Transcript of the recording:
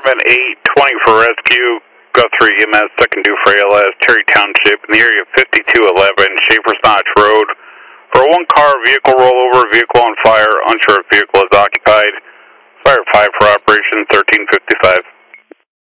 Department 820 for rescue. Guthrie EMS, second due for ALS, Terry Township, in the area of 5211 Schaefer's Notch Road. For a one-car vehicle rollover, vehicle on fire, unsure if vehicle is occupied. Fire 5 for operation 1355.